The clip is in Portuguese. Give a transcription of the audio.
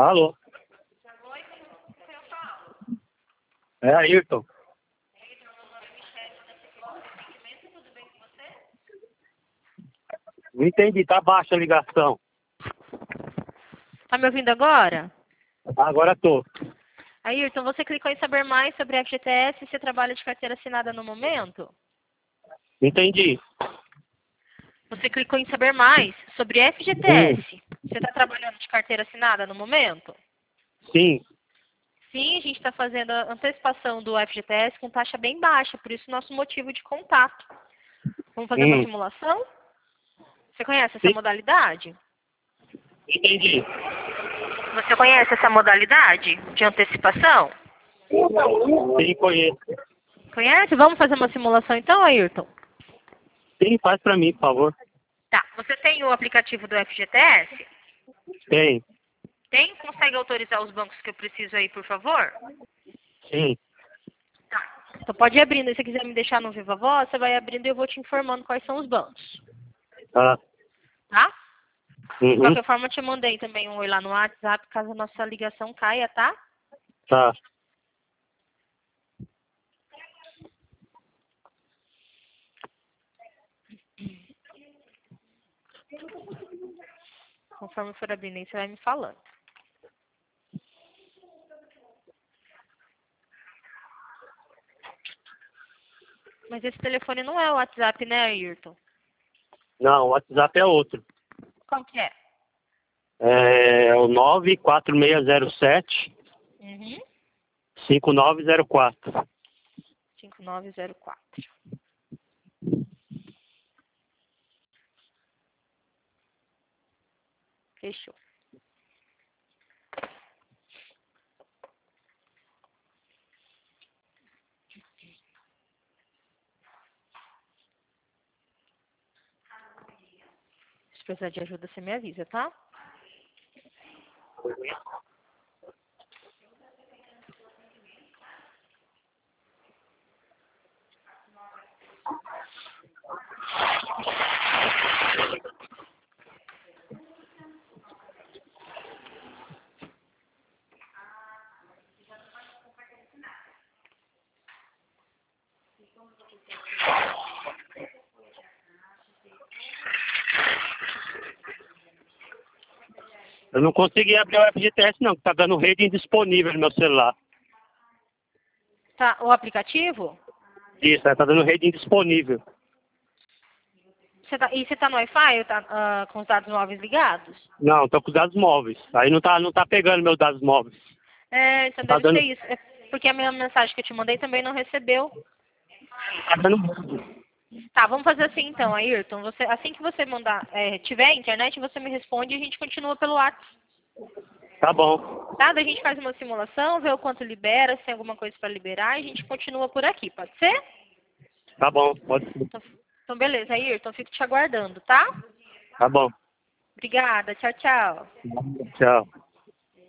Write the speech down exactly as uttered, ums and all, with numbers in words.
Alô? É Ayrton. Não entendi, tá baixa a ligação. Tá me ouvindo agora? Agora tô. Ayrton, você clicou em saber mais sobre a F G T S e você trabalha de carteira assinada no momento? Entendi. Você clicou em saber mais sobre F G T S. Você está trabalhando de carteira assinada no momento? Sim. Sim, a gente está fazendo a antecipação do F G T S com taxa bem baixa, por isso nosso motivo de contato. Vamos fazer uma Hum. simulação? Você conhece essa Sim. modalidade? Entendi. Você conhece essa modalidade de antecipação? Sim, conheço. Conhece? Vamos fazer uma simulação então, Ayrton? Sim, faz pra mim, por favor. Tá. Você tem o aplicativo do F G T S? Tem. Tem? Consegue autorizar os bancos que eu preciso aí, por favor? Sim. Tá. Então pode ir abrindo. Se você quiser me deixar no Viva Voz, você vai abrindo e eu vou te informando quais são os bancos. Tá. Tá? De Uhum. qualquer forma, eu te mandei também um oi lá no WhatsApp, caso a nossa ligação caia, tá? Tá. Conforme for abrindo aí, você vai me falando. Mas esse telefone não é o WhatsApp, né, Ayrton? Não, o WhatsApp é outro. Qual que é? É o nove quatro seis zero sete Uhum. cinco nove zero quatro. cinco nove zero quatro. Fechou. Se precisar de ajuda, você me avisa, tá? Eu não consegui abrir o F G T S não, que tá dando rede indisponível no meu celular. Tá, o aplicativo? Isso, tá dando rede indisponível. Você tá, e você tá no Wi-Fi ou tá ah, com os dados móveis ligados? Não, tô com os dados móveis. Aí não tá, não tá pegando meus dados móveis. É, então Tá deve ser dando, isso. É porque a minha mensagem que eu te mandei também não recebeu. tá dando mudo. Tá, vamos fazer assim então, Ayrton. Você, assim que você mandar, é, tiver internet, você me responde e a gente continua pelo WhatsApp. Tá bom. Tá? Daí a gente faz uma simulação, vê o quanto libera, se tem alguma coisa para liberar e a gente continua por aqui, pode ser? Tá bom, pode ser. Então, então beleza, Ayrton, fico te aguardando, tá? Tá bom. Obrigada, tchau, tchau. Tchau.